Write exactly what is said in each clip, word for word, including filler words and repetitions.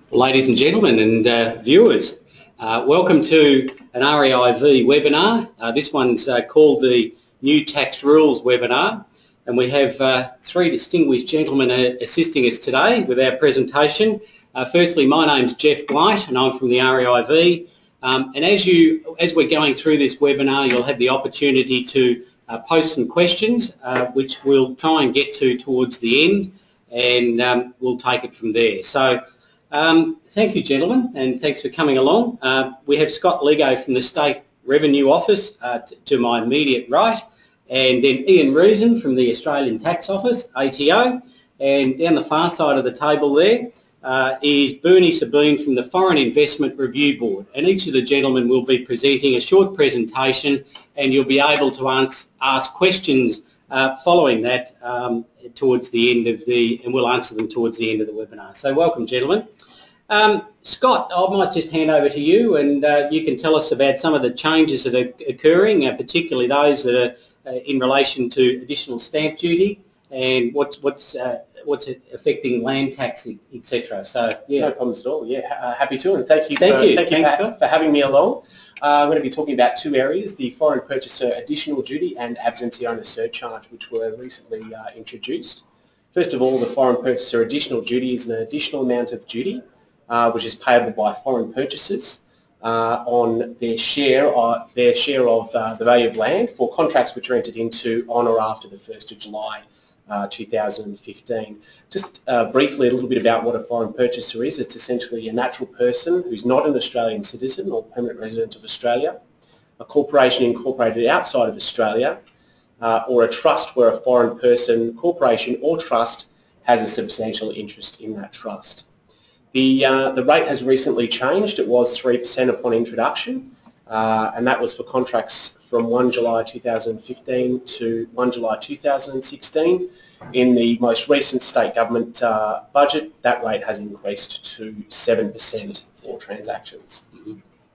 Ladies and gentlemen and uh, viewers, uh, welcome to an R E I V webinar. Uh, this one's uh, called the New Tax Rules webinar, and we have uh, three distinguished gentlemen uh, assisting us today with our presentation. Uh, firstly, my name's Jeff White and I'm from the R E I V, um, and as, you, as we're going through this webinar you'll have the opportunity to uh, post some questions uh, which we'll try and get to towards the end, and um, we'll take it from there. So. Um, thank you, gentlemen, and thanks for coming along. Uh, we have Scott Lego from the State Revenue Office uh, to my immediate right, and then Ian Reason from the Australian Tax Office, A T O, and down the far side of the table there uh, is Bernie Sabine from the Foreign Investment Review Board, and each of the gentlemen will be presenting a short presentation, and you'll be able to ans ask questions Uh, following that um, towards the end of the, and we'll answer them towards the end of the webinar. So welcome, gentlemen. Um, Scott, I might just hand over to you, and uh, you can tell us about some of the changes that are occurring, uh, particularly those that are uh, in relation to additional stamp duty and what's what's uh, what's affecting land tax, et cetera. So yeah, no problems at all. Yeah, uh, happy to, and thank you. Thank for, you. Thank you Thanks, for, for having me along. Uh, I'm going to be talking about two areas: the foreign purchaser additional duty and absentee owner surcharge, which were recently uh, introduced. First of all, the foreign purchaser additional duty is an additional amount of duty uh, which is payable by foreign purchasers uh, on their share, uh, their share of uh, the value of land for contracts which are entered into on or after the first of July uh, two thousand fifteen. Just uh, briefly a little bit about what a foreign purchaser is. It's essentially a natural person who's not an Australian citizen or permanent resident of Australia, a corporation incorporated outside of Australia, uh, or a trust where a foreign person, corporation or trust has a substantial interest in that trust. The, uh, the rate has recently changed. It was three percent upon introduction, uh, and that was for contracts from first of July two thousand fifteen to first of July two thousand sixteen. In the most recent state government uh, budget, that rate has increased to seven percent for transactions. Mm-hmm.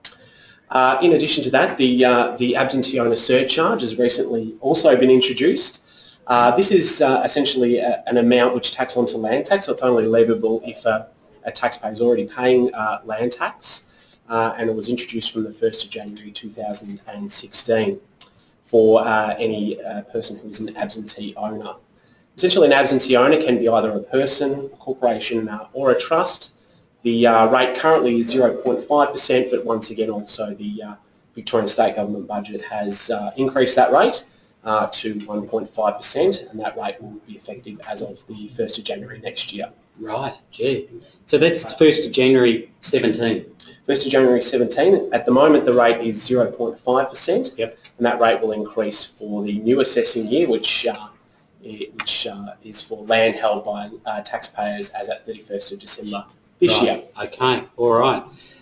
uh, in addition to that, the, uh, the absentee owner surcharge has recently also been introduced. Uh, this is uh, essentially a, an amount which tax onto land tax, so it's only leviable if a, a taxpayer is already paying uh, land tax, uh, and it was introduced from the first of January two thousand sixteen for uh, any uh, person who is an absentee owner. Essentially, an absentee owner can be either a person, a corporation, uh, or a trust. The uh, rate currently is zero point five percent, but once again, also the uh, Victorian State Government budget has uh, increased that rate uh, to one point five percent, and that rate will be effective as of the first of January next year. Right, gee. So that's first of January seventeen. first of January seventeen. At the moment, the rate is zero point five percent, yep. And that rate will increase for the new assessing year, which uh, which uh, is for land held by uh, taxpayers as at thirty-first of December this right. year. Okay, all right.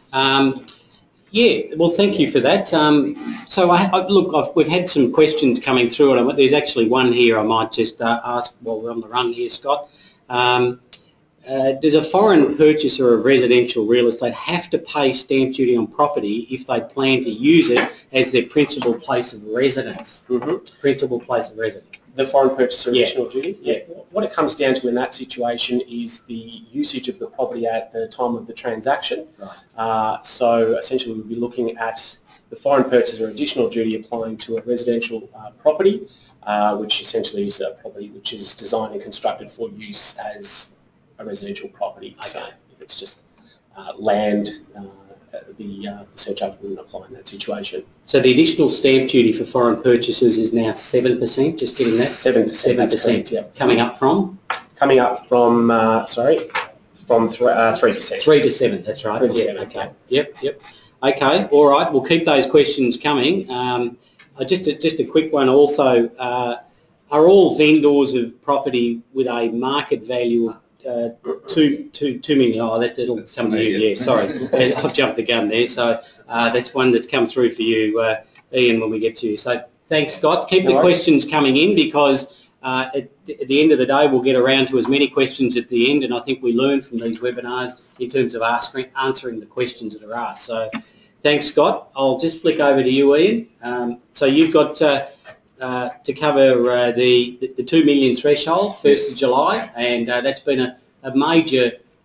Um, yeah, well, thank you for that. Um, so, I, I, look, I've, we've had some questions coming through, and there's actually one here I might just uh, ask while we're on the run here, Scott. Um, uh, does a foreign purchaser of residential real estate have to pay stamp duty on property if they plan to use it as their principal place of residence? Mm-hmm. Principal place of residence. The foreign purchaser additional yeah. duty? Yeah. What it comes down to in that situation is the usage of the property at the time of the transaction. Right. Uh, so essentially we'll be looking at the foreign purchaser additional duty applying to a residential uh, property, uh, which essentially is a property which is designed and constructed for use as a residential property. Okay. So if it's just uh, land, uh, the, uh, the surcharge wouldn't apply in that situation. So the additional stamp duty for foreign purchases is now seven percent, just getting that? seven percent, seven percent, yeah. Coming up from? Coming up from, uh, sorry, from th uh, three percent. three to seven, that's right. three to yeah, seven, okay. Yep, yep. Okay, all right, we'll keep those questions coming. Um, just, a, just a quick one also. Uh, are all vendors of property with a market value of Uh, two, two, two million. Oh, that, that'll come to you. Yeah, sorry, I've jumped the gun there. So uh, that's one that's come through for you, uh, Ian, when we get to you. So thanks, Scott. Keep the questions coming in, because uh, at, at the end of the day, we'll get around to as many questions at the end, and I think we learn from these webinars in terms of asking, answering the questions that are asked. So thanks, Scott. I'll just flick over to you, Ian. Um, so you've got uh, uh, to cover uh, the, the, the two million threshold, first of July, and uh, that's been a, a major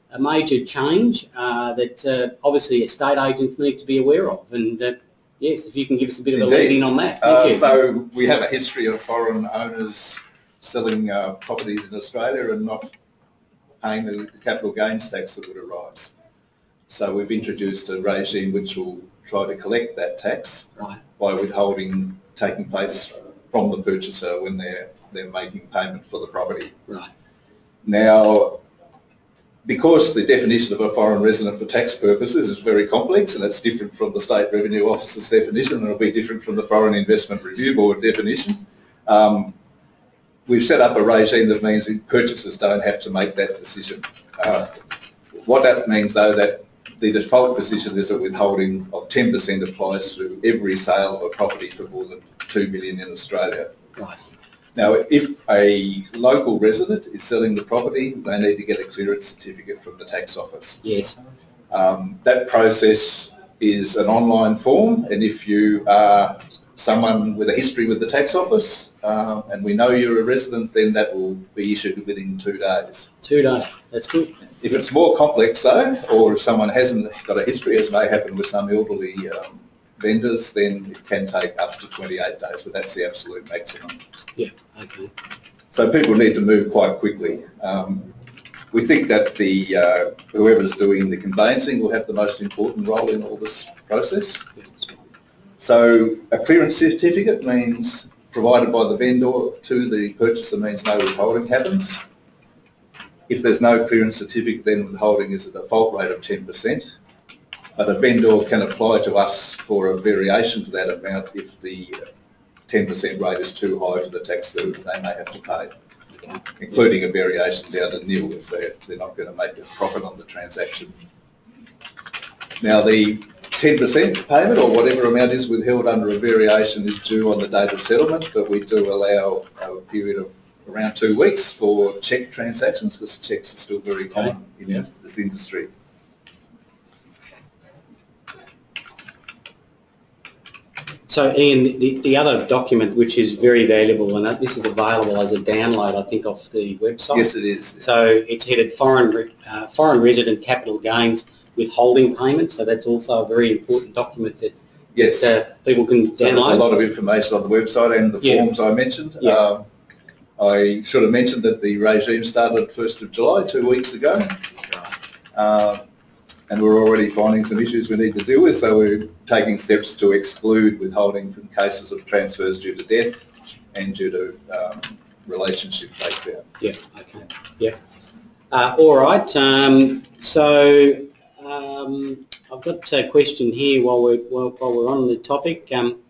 a major change uh, that uh, obviously estate agents need to be aware of. And uh, yes, if you can give us a bit of Indeed. a lead in on that. Thank uh, you. So we have a history of foreign owners selling uh, properties in Australia and not paying the, the capital gains tax that would arise. So we've introduced a regime which will try to collect that tax right. by withholding taking place from the purchaser when they're they're making payment for the property. Right. Now, because the definition of a foreign resident for tax purposes is very complex, and it's different from the State Revenue Office's definition, and it'll be different from the Foreign Investment Review Board definition, um, we've set up a regime that means that purchasers don't have to make that decision. Uh, what that means, though, that the default position is that withholding of ten percent applies to every sale of a property for more than two million in Australia. Right. Now, if a local resident is selling the property, they need to get a clearance certificate from the tax office. Yes. Um, that process is an online form, and if you are someone with a history with the tax office, um, and we know you're a resident, then that will be issued within two days. Two days. That's good. If it's more complex, though, or if someone hasn't got a history, as may happen with some elderly um, vendors, then it can take up to twenty-eight days, but that's the absolute maximum. Yeah, okay. So people need to move quite quickly. Um, we think that the uh, whoever's doing the conveyancing will have the most important role in all this process. So a clearance certificate means provided by the vendor to the purchaser means no withholding happens. If there's no clearance certificate, then withholding is a default rate of ten percent. But a vendor can apply to us for a variation to that amount if the ten percent rate is too high for the tax that they may have to pay, Okay. including a variation down to nil if they're, they're not going to make a profit on the transaction. Now, the ten percent payment or whatever amount is withheld under a variation is due on the date of settlement, but we do allow a period of around two weeks for cheque transactions because cheques are still very common in Yeah. this industry. So Ian, the, the other document which is very valuable, and this is available as a download, I think, off the website. Yes, it is. So it's headed foreign uh, foreign resident capital gains withholding payments. So that's also a very important document that Yes. uh, people can So there's a download. lot of information on the website and the Yeah. forms I mentioned. Yeah. Um, I should have mentioned that the regime started first of July, two weeks ago. Uh, and we're already finding some issues we need to deal with, so we're taking steps to exclude withholding from cases of transfers due to death and due to um, relationship breakdown. Yeah. Okay. Yeah. Uh, all right. Um, so um, I've got a question here while we're while, while we're on the topic. Um,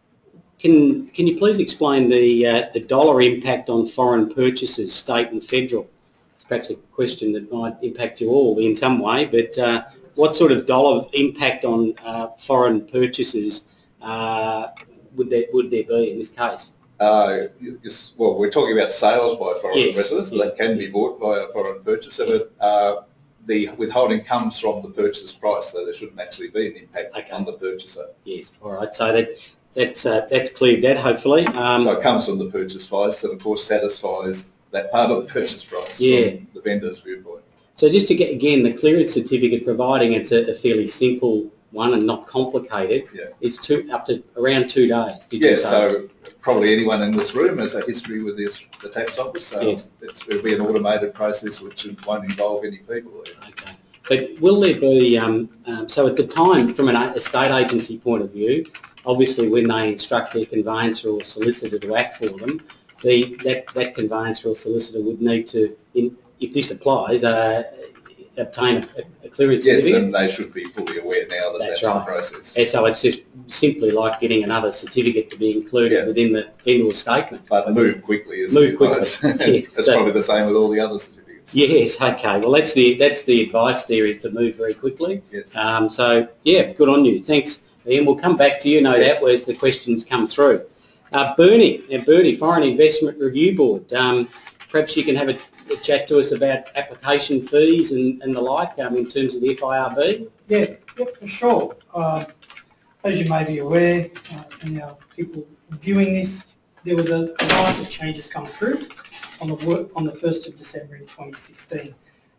can can you please explain the uh, the dollar impact on foreign purchases, state and federal? It's perhaps a question that might impact you all in some way, but uh, what sort of dollar impact on uh, foreign purchases uh, would there would there be in this case? Uh, yes, well, we're talking about sales by foreign Yes. residents Yeah. that can be bought by a foreign purchaser, but uh, the withholding comes from the purchase price, so there shouldn't actually be an impact Okay. on the purchaser. Yes. All right. So that that's uh, that's cleared that hopefully. Um, So it comes from the purchase price and of course satisfies that part of the purchase price Yeah. from the vendor's viewpoint. So just to get, again, the clearance certificate, providing it's a, a fairly simple one and not complicated, Yeah. it's two, up to around two days, did you Yes, say? so probably anyone in this room has a history with this, the tax office, so Yes. it's, it'll be an automated process which won't involve any people. Okay. But will there be, um, um, so at the time, from an estate agency point of view, obviously when they instruct their conveyancer or solicitor to act for them, the, that, that conveyancer or solicitor would need to, in, if this applies, uh, obtain a, a clearance Yes, certificate. and they should be fully aware now that That's that's, right. the process. And so it's just simply like getting another certificate to be included Yeah. within the annual statement. But move quickly is Move quickly. Yeah. That's So- probably the same with all the other certificates. Yes, okay. Well, that's the that's the advice there, is to move very quickly. Yes. Um, so, yeah, good on you. Thanks, Ian. We'll come back to you, no Yes. doubt, as the questions come through. Uh, Bernie, now Bernie, Foreign Investment Review Board. Um, perhaps you can have a, a chat to us about application fees and, and the like um, in terms of the F I R B. Yeah, yeah, for sure. Uh, as you may be aware, uh, and our people viewing this, there was a, a lot of changes come through on the work on the first of December in twenty sixteen.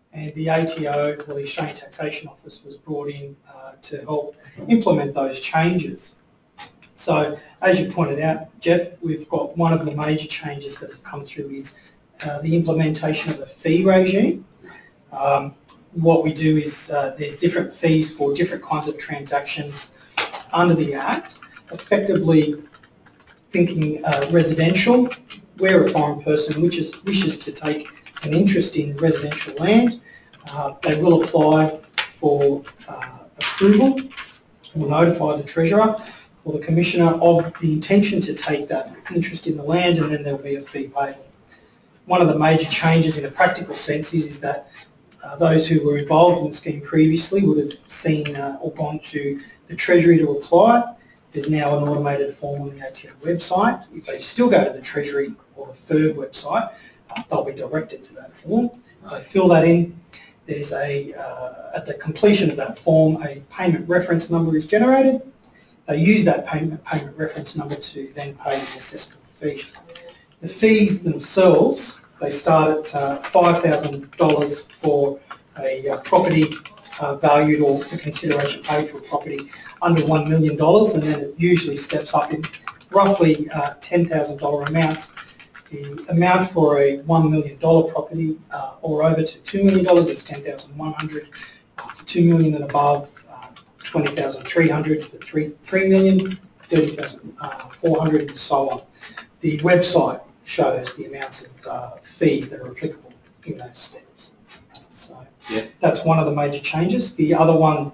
and the A T O, or the Australian Taxation Office, was brought in uh, to help implement those changes. So, as you pointed out, Jeff, we've got one of the major changes that have come through is uh, the implementation of a fee regime. Um, what we do is uh, there's different fees for different kinds of transactions under the Act. Effectively thinking uh, residential, where a foreign person wishes, wishes to take an interest in residential land, uh, they will apply for uh, approval or notify the Treasurer or the Commissioner of the intention to take that interest in the land, and then there will be a fee payable. One of the major changes in a practical sense is, is that uh, those who were involved in the scheme previously would have seen uh, or gone to the Treasury to apply. There's now an automated form on the A T O website. If they still go to the Treasury or the F I R B website, uh, they'll be directed to that form. They fill that in. There's a, uh, at the completion of that form, a payment reference number is generated. They use that payment, payment reference number to then pay the assessment fee. The fees themselves, they start at uh, five thousand dollars for a uh, property uh, valued, or the consideration paid for a property under one million dollars, and then it usually steps up in roughly uh, ten thousand dollars amounts. The amount for a one million dollars property uh, or over to two million dollars is ten thousand one hundred dollars. Uh, for two million dollars and above, uh, twenty thousand three hundred dollars. For three, three million dollars, thirty thousand four hundred dollars, and so on. The website shows the amounts of uh, fees that are applicable in those steps. So yeah. That's one of the major changes. The other one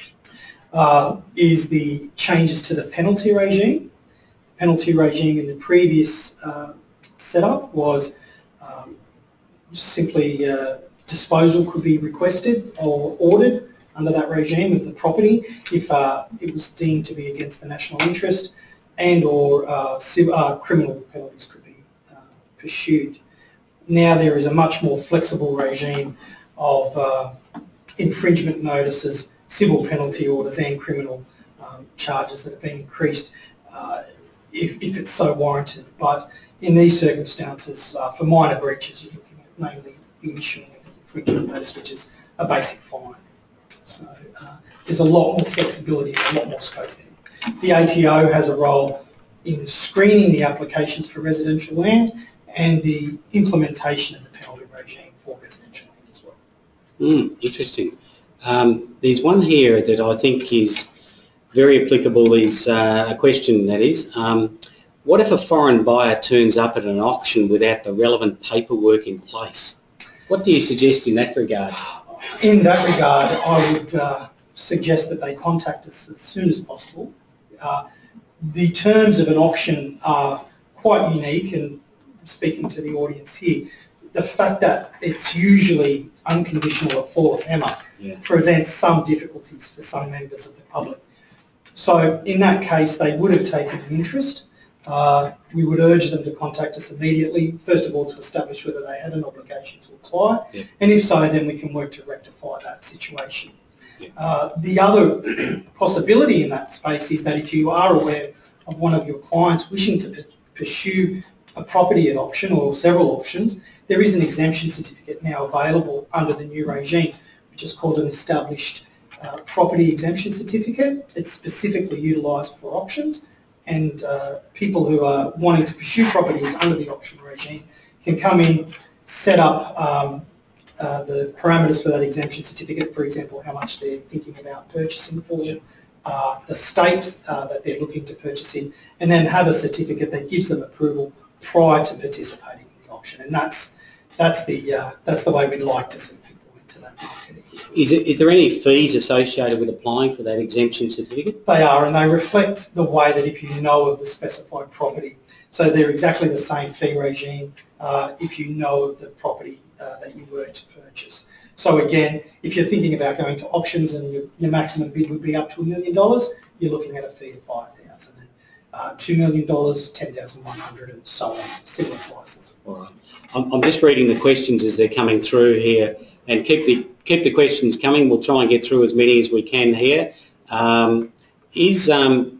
uh, is the changes to the penalty regime. The penalty regime in the previous uh, setup was um, simply uh, disposal could be requested or ordered under that regime of the property if uh, it was deemed to be against the national interest, and or uh, uh, criminal penalties could be uh, pursued. Now there is a much more flexible regime of uh, infringement notices, civil penalty orders and criminal um, charges that have been increased uh, if, if it's so warranted. But in these circumstances, uh, for minor breaches, you're looking at mainly the issuing of an infringement notice, which is a basic fine. So uh, there's a lot more flexibility, a lot more scope there. The A T O has a role in screening the applications for residential land and the implementation of the penalty regime for residential land as well. Mm, interesting. Um, there's one here that I think is very applicable, is uh, a question that is, um, what if a foreign buyer turns up at an auction without the relevant paperwork in place? What do you suggest in that regard? In that regard, I would uh, suggest that they contact us as soon as possible. Uh, the terms of an auction are quite unique, and speaking to the audience here, the fact that it's usually unconditional at fall of hammer yeah. presents some difficulties for some members of the public. So in that case, they would have taken an interest. Uh, we would urge them to contact us immediately, first of all to establish whether they had an obligation to apply, yeah. and if so, then we can work to rectify that situation. Yeah. Uh, the other possibility in that space is that if you are aware of one of your clients wishing to pursue a property at auction or several auctions, there is an exemption certificate now available under the new regime, which is called an established uh, property exemption certificate. It's specifically utilised for auctions, and uh, people who are wanting to pursue properties under the auction regime can come in, set up um, uh, the parameters for that exemption certificate, for example, how much they're thinking about purchasing for, uh, the state uh, that they're looking to purchase in, and then have a certificate that gives them approval prior to participating in the auction. And that's that's the uh, that's the way we'd like to see people into that market. Is, it, is there any fees associated with applying for that exemption certificate? They are, and they reflect the way that if you know of the specified property. So they're exactly the same fee regime uh, if you know of the property uh, that you were to purchase. So again, if you're thinking about going to auctions and your, your maximum bid would be up to a million dollars, you're looking at a fee of five thousand dollars. Uh, two million dollars, ten thousand one hundred dollars, and so on, similar prices. All right. I'm, I'm just reading the questions as they're coming through here, and keep the keep the questions coming. We'll try and get through as many as we can here. Um, is um,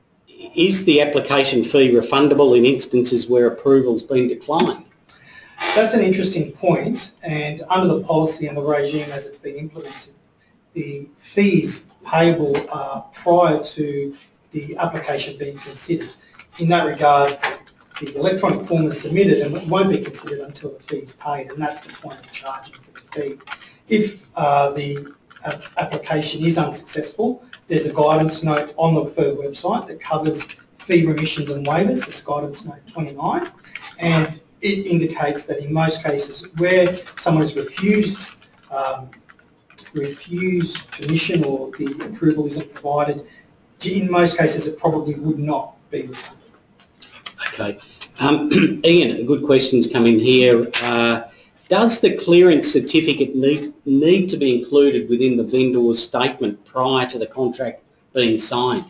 is the application fee refundable in instances where approval's been declined? that's an interesting point, and under the policy and the regime as it's been implemented, the fees payable are prior to the application being considered. In that regard, the electronic form is submitted and it won't be considered until the fee is paid, and that's the point of charging for the fee. If uh, the uh, application is unsuccessful, there's a guidance note on the F I R B website that covers fee remissions and waivers. It's guidance note twenty-nine, and it indicates that in most cases where someone is refused um, refused permission or the approval isn't provided, in most cases it probably would not be refunded. Okay. Um, Ian, a good question's come in here. Uh, does the clearance certificate need, need to be included within the vendor's statement prior to the contract being signed?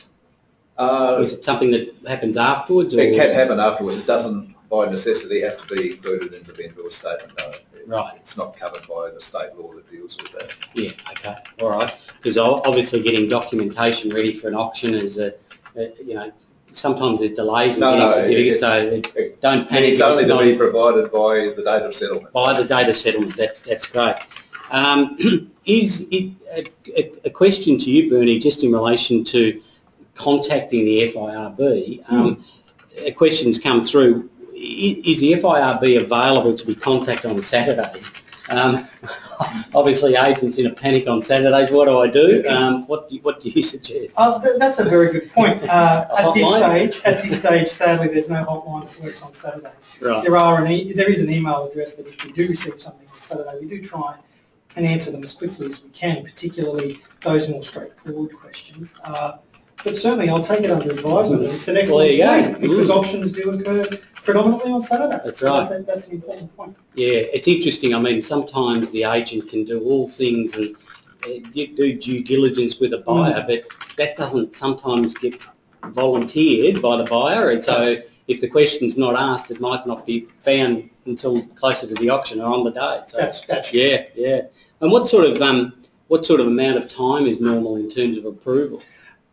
Uh, Or is it something that happens afterwards? Or? It can happen afterwards. It doesn't, by necessity, have to be included in the vendor's statement, no. Right. It's not covered by the state law that deals with that. Yeah, okay, all right. Because obviously getting documentation ready for an auction is, a, a, you know, sometimes there's delays in No, getting no, certificates, it- so it's, it- don't panic. It's only it's to not- be provided by the date of settlement. By the date of settlement, that's, that's great. Um, is it a, a, a question to you, Bernie, just in relation to contacting the F I R B? Um, a question's come through. Is the F I R B available to be contacted on Saturdays? Um, obviously, agents in a panic on Saturdays. What do I do? Um, what do you, what do you suggest? Uh, th that's a very good point. Uh, A at this hotline? stage, at this stage, sadly, there's no hotline that works on Saturdays. Right. There are an e there is an email address that if we do receive something on Saturday, we do try and answer them as quickly as we can, particularly those more straightforward questions. Uh, but certainly, I'll take it under advisement. It's an excellent Well, there you go. point because Mm. auctions do occur predominantly on Saturday. That's So right. That's, a, that's an important point. Yeah, it's interesting. I mean, sometimes the agent can do all things and uh, you do due diligence with a buyer, but that doesn't sometimes get volunteered by the buyer, and so Yes. if the question's not asked, it might not be found until closer to the auction or on the day. So, That's that's true. yeah, yeah. And what sort of um, what sort of amount of time is normal in terms of approval?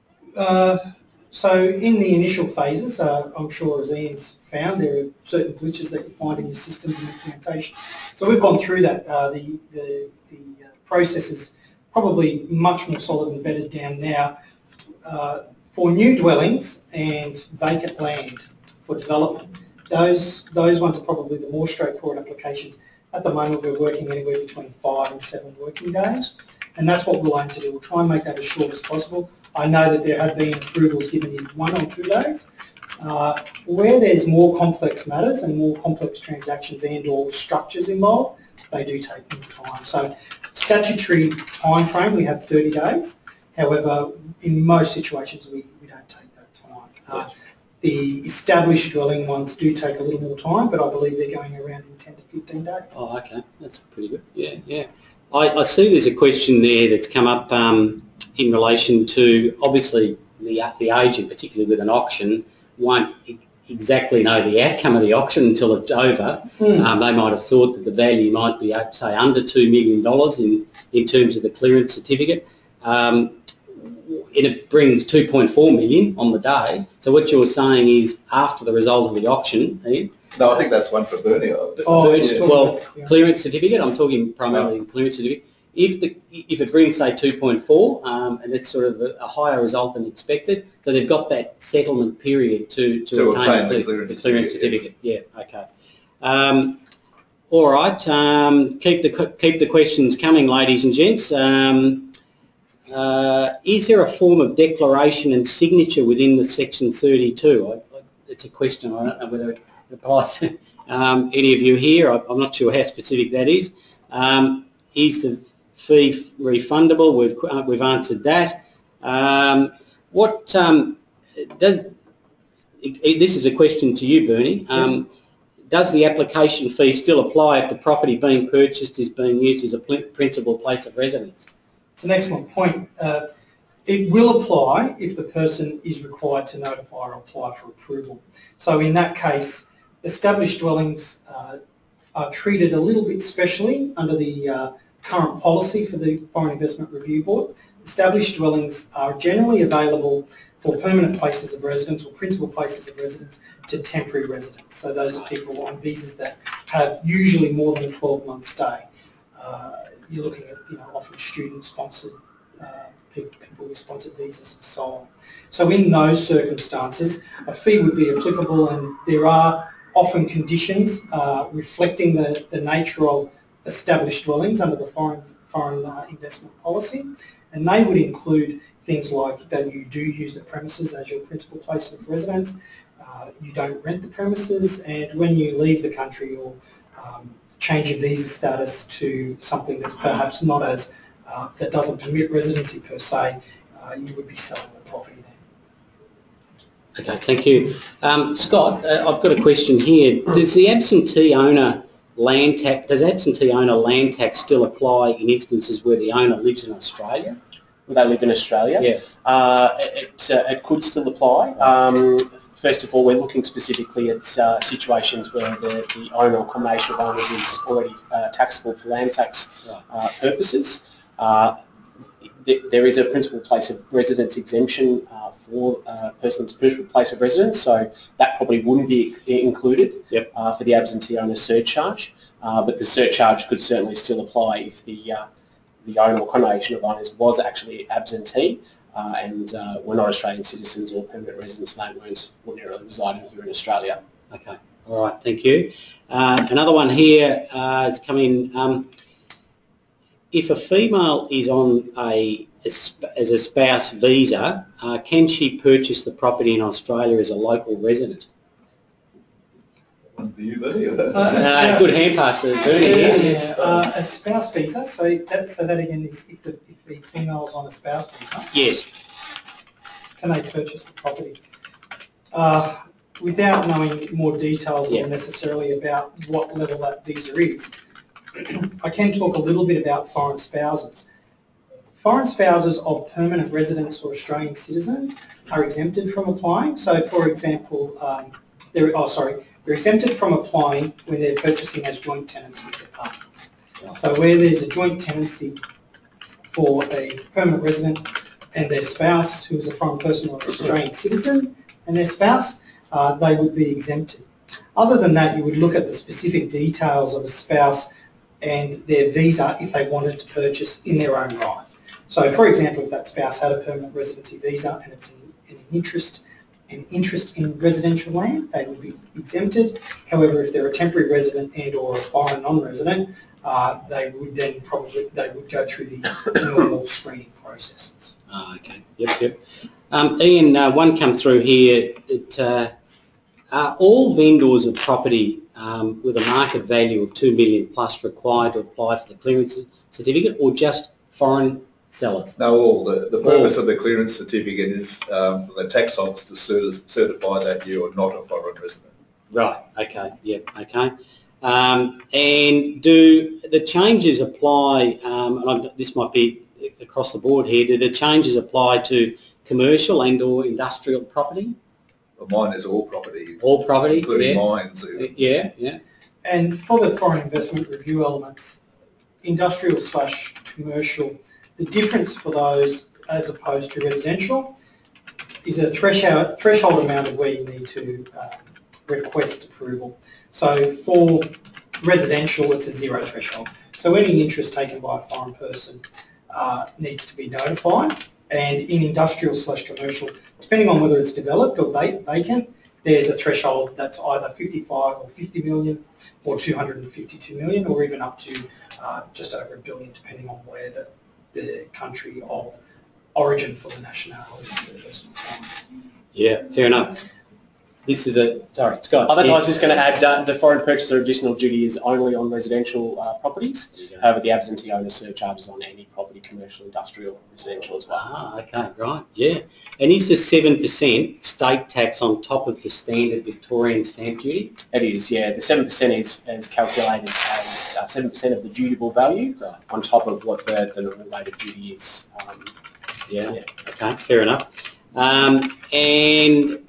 Uh, so in the initial phases, uh, I'm sure as Ian's found, there are certain glitches that you find in your systems and implementation. So we've gone through that. Uh, the the, the uh, process is probably much more solid and bedded down now. Uh, for new dwellings and vacant land for development, those those ones are probably the more straightforward applications. At the moment, we're working anywhere between five and seven working days, and that's what we'll aim to do. We'll try and make that as short as possible. I know that there have been approvals given in one or two days. Uh, where there's more complex matters and more complex transactions and or structures involved, they do take more time. So statutory time frame, we have thirty days. However, in most situations, we, we don't take that time. Uh, the established dwelling ones do take a little more time, but I believe they're going around in ten to fifteen days. Oh, okay, that's pretty good. Yeah, yeah. I, I see there's a question there that's come up um, in relation to, obviously, the the agent, particularly with an auction, won't e- exactly know the outcome of the auction until it's over. Hmm. Um, they might have thought that the value might be, uh, say, under two million dollars in, in terms of the clearance certificate. Um, and it brings two point four million dollars on the day. So what you're saying is after the result of the auction, Ian, No, I think that's one for Bernie. Oh, First, it's well, talking about- clearance certificate, I'm talking primarily clearance certificate. If the if it brings, say, two point four, um, and it's sort of a, a higher result than expected, so they've got that settlement period to, to, To obtain obtain the the, clearance the clearance certificate, certificate. Yeah, okay. Um, all right, um, keep the keep the questions coming, ladies and gents. Um, uh, is there a form of declaration and signature within the section thirty-two? I, I, it's a question, I don't know whether it applies to um, any of you here. I, I'm not sure how specific that is. Um, is the fee refundable? We've, uh, we've answered that. Um, what um, does, it, it, this is a question to you, Bernie. Um, Yes. Does the application fee still apply if the property being purchased is being used as a pl- principal place of residence? It's an excellent point. Uh, it will apply if the person is required to notify or apply for approval. So in that case, established dwellings uh, are treated a little bit specially under the uh, current policy for the Foreign Investment Review Board, established dwellings are generally available for permanent places of residence or principal places of residence to temporary residents. So those are people on visas that have usually more than a twelve month stay. Uh, you're looking at, you know, often student-sponsored, uh, people, people with sponsored visas and so on. So in those circumstances, a fee would be applicable, and there are often conditions uh, reflecting the, the nature of established dwellings under the foreign, foreign uh, investment policy, and they would include things like that you do use the premises as your principal place of residence, uh, you don't rent the premises, and when you leave the country or um, change your visa status to something that's perhaps not as, uh, that doesn't permit residency per se, uh, you would be selling the property then. Okay, thank you. Um, Scott, uh, I've got a question here. Does the absentee owner land tax, does absentee owner land tax still apply in instances where the owner lives in Australia? Will they live in Australia? Yeah. Uh, it, uh, it could still apply. Um, first of all, we're looking specifically at uh, situations where the, the owner or combination of owners is already uh, taxable for land tax uh, purposes. Uh, th there is a principal place of residence exemption uh, for a person's principal place of residence, so that probably wouldn't be included yep. uh, for the absentee owner surcharge, uh, but the surcharge could certainly still apply if the uh, the owner or combination of owners was actually absentee uh, and uh, were not Australian citizens or permanent residents, and they weren't ordinarily residing here in Australia. Okay, all right, thank you. Uh, another one here uh, has come in. Um, if a female is on a as a spouse visa, uh, can she purchase the property in Australia as a local resident? One for you, buddy. Or? Uh, Uh, good hand pass to Bernie Yeah, here. yeah. Uh, a spouse visa, so that, so that again is if the, if the female's on a spouse visa, Yes. can they purchase the property? Uh, without knowing more details Yeah. or necessarily about what level that visa is, I can talk a little bit about foreign spouses. Foreign spouses of permanent residents or Australian citizens are exempted from applying. So, for example, um, they're, oh sorry, they're exempted from applying when they're purchasing as joint tenants with their partner. So where there's a joint tenancy for a permanent resident and their spouse, who is a foreign person or an Australian citizen, and their spouse, uh, they would be exempted. Other than that, you would look at the specific details of a spouse and their visa if they wanted to purchase in their own right. So, for example, if that spouse had a permanent residency visa and it's in, in an interest an interest in residential land, they would be exempted. However, if they're a temporary resident and or a foreign non-resident, uh, they would then probably they would go through the normal screening processes. Oh, okay. Yep, yep. Um, Ian, uh, one come through here that uh, are all vendors of property um, with a market value of two million plus required to apply for the clearance certificate, or just foreign sellers? No, all. The, the purpose all. of the clearance certificate is um, for the tax office to certi certify that you are not a foreign resident. Right, okay, yep, okay. Um, and do the changes apply, um, and I'm, this might be across the board here, do the changes apply to commercial and or industrial property? Well, mine is all property. All property, including yeah. mines. Even. Yeah, yeah. And for the foreign investment review elements, industrial slash commercial, the difference for those as opposed to residential is a threshold, threshold amount of where you need to uh, request approval. So for residential, it's a zero threshold. So any interest taken by a foreign person uh, needs to be notified. And in industrial slash commercial, depending on whether it's developed or vacant, there's a threshold that's either fifty-five or fifty million or two hundred fifty-two million, or even up to uh, just over a billion, depending on where the, the country of origin for the nationality of the person. Yeah, fair enough. This is a, sorry, Scott. I think yeah. I was just going to add uh, the foreign purchaser additional duty is only on residential uh, properties. However, the absentee owner surcharge is on any property, commercial, industrial, residential as well. Ah, okay, right, yeah. And is the seven percent state tax on top of the standard Victorian stamp duty? It is, yeah. The seven percent is, is calculated as uh, seven percent of the dutiable value right. on top of what the, the normal rate of duty is. Um, yeah. yeah, okay, fair enough. Um, and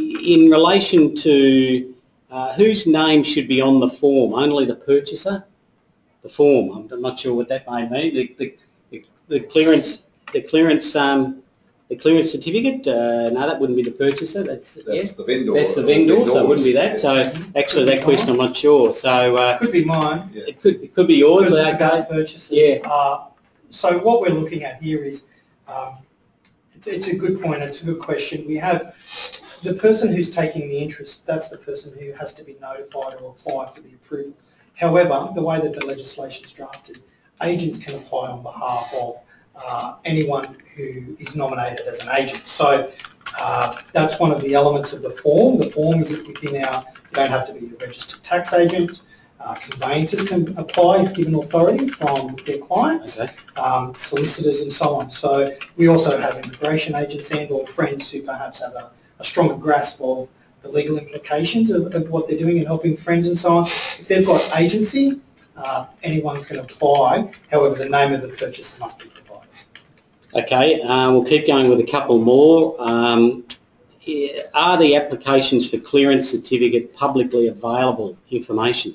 in relation to uh, whose name should be on the form, only the purchaser? the form. I'm, I'm not sure what that may mean. The, the, the, the clearance, the clearance, um, the clearance certificate. Uh, no, that wouldn't be the purchaser. That's, That's yes, the vendor. that's the vendor. So it wouldn't be that. So actually, that question I'm not sure. So uh, Could be mine. Yeah. it could it could be yours. Because it's Okay. about purchases. Yeah. Uh, so what we're looking at here is, um, it's, it's a good point, it's a good question. We have the person who's taking the interest, that's the person who has to be notified or apply for the approval. However, the way that the legislation is drafted, agents can apply on behalf of uh, anyone who is nominated as an agent. So uh, that's one of the elements of the form. The form is within our, you don't have to be a registered tax agent. Uh, conveyancers can apply if given authority from their clients, Okay. um, solicitors and so on. So we also have immigration agents and or friends who perhaps have a, a stronger grasp of the legal implications of, of what they're doing and helping friends and so on. If they've got agency, uh, anyone can apply. However, the name of the purchaser must be provided. Okay, uh, we'll keep going with a couple more. Um, are the applications for clearance certificate publicly available information?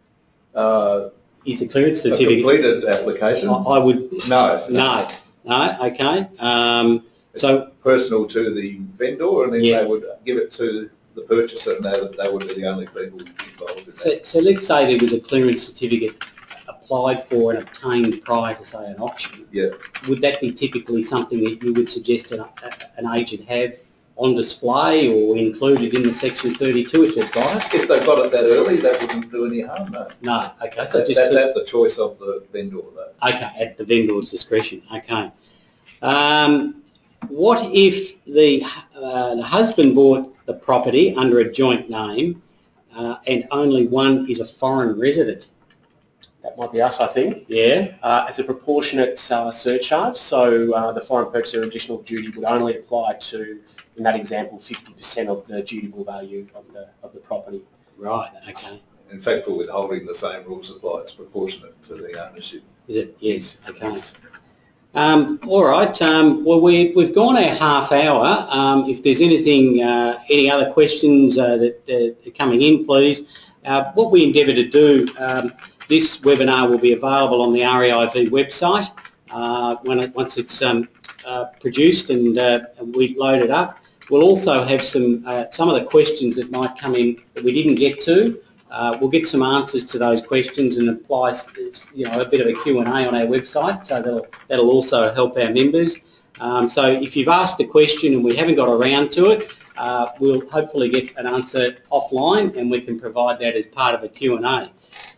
Uh, Is the clearance a certificate? completed application? I I would, No. no, no, okay. Um, so, Personal to the vendor, and then Yeah. they would give it to the purchaser, and they, they would be the only people involved in that. so, so let's say there was a clearance certificate applied for and obtained prior to, say, an auction. Yeah. Would that be typically something that you would suggest an, an agent have on display or included in the section thirty-two if they've got it? If they've got it that early, that wouldn't do any harm, no. No, okay. So That, just that's at the choice of the vendor, though. Okay, at the vendor's discretion. Okay. Um, what if the uh, the husband bought the property under a joint name uh, and only one is a foreign resident? That might be us, I think. Yeah. Uh, it's a proportionate uh, surcharge, so uh, the foreign purchaser additional duty would only apply to, in that example, fifty percent of the dutiable value of the of the property. Right. Okay. In fact, for withholding, the same rules apply. It's proportionate to the ownership. Is it? Yes. Okay. Um, all right. Um, well, we, we've gone our half hour. Um, if there's anything, uh, any other questions uh, that uh, are coming in, please. Uh, what we endeavour to do, um, this webinar will be available on the R E I V website uh, when it, once it's um, uh, produced and, uh, and we load it up. We'll also have some uh, some of the questions that might come in that we didn't get to. Uh, we'll get some answers to those questions and apply, you know, a bit of a Q and A on our website, so that'll, that'll also help our members. Um, so if you've asked a question and we haven't got around to it, uh, we'll hopefully get an answer offline and we can provide that as part of a Q and A.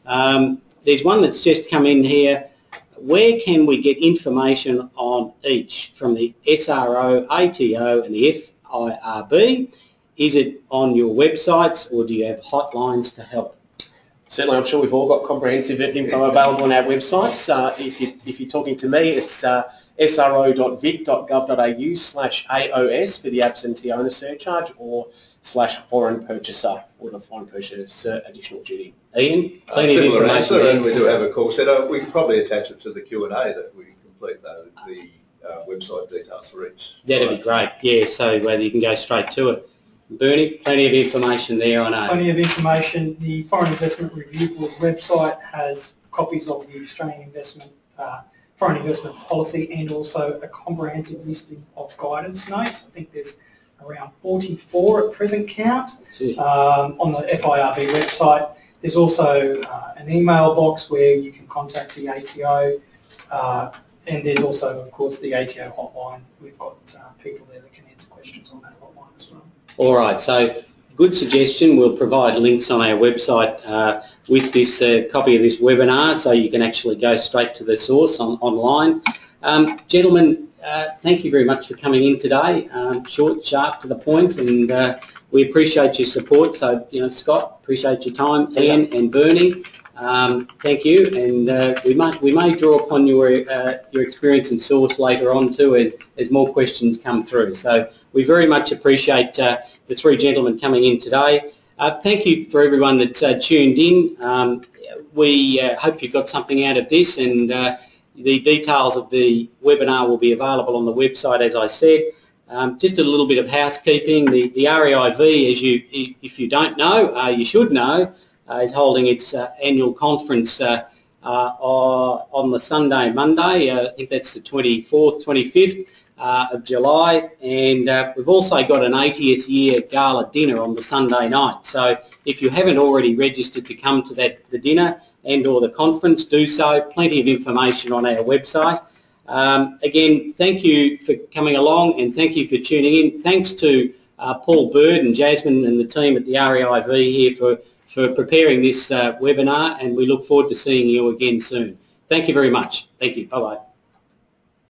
Um, there's one that's just come in here. Where can we get information on each from the S R O, A T O and the F I R B? Is it on your websites or do you have hotlines to help? Certainly, I'm sure we've all got comprehensive info available on our websites. Uh, if, you, if you're talking to me, it's uh, s r o dot vic dot gov dot a u slash A O S for the absentee owner surcharge or slash foreign purchaser or the foreign purchaser additional duty. Ian, Uh, plenty of similar information answer, and there. we do have a call set up. We can probably attach it to the Q and A that we complete, though, the uh, website details for each. That'd be great, yeah, so whether you can go straight to it. Bernie, plenty of information there, I know. Plenty of information. The Foreign Investment Review Board website has copies of the Australian Investment uh, Foreign Investment Policy and also a comprehensive listing of guidance notes. I think there's around forty-four at present count um, on the F I R B website. There's also uh, an email box where you can contact the A T O uh, and there's also, of course, the A T O hotline. We've got uh, people there that can answer questions on that hotline as well. All right, so good suggestion. We'll provide links on our website uh, with this uh, copy of this webinar so you can actually go straight to the source on, online. Um, gentlemen, uh, thank you very much for coming in today. Um, short, sharp, to the point, and uh, we appreciate your support. So, you know, Scott, appreciate your time. Ian and Bernie, um, thank you. And uh, we may we may draw upon your uh, your experience and source later on too, as as more questions come through. So we very much appreciate uh, the three gentlemen coming in today. Uh, thank you for everyone that's uh, tuned in. Um, we uh, hope you got something out of this, and uh, the details of the webinar will be available on the website, as I said. Um, just a little bit of housekeeping. The, the R E I V, as you, if you don't know, uh, you should know, uh, is holding its uh, annual conference uh, uh, on the Sunday, Monday. Uh, I think that's the twenty-fourth, twenty-fifth uh, of July, and uh, we've also got an eightieth year gala dinner on the Sunday night. So if you haven't already registered to come to that the dinner and or the conference, do so. Plenty of information on our website. Um, again, thank you for coming along and thank you for tuning in. Thanks to uh, Paul Bird and Jasmine and the team at the R E I V here for, for preparing this uh, webinar, and we look forward to seeing you again soon. Thank you very much. Thank you. Bye-bye.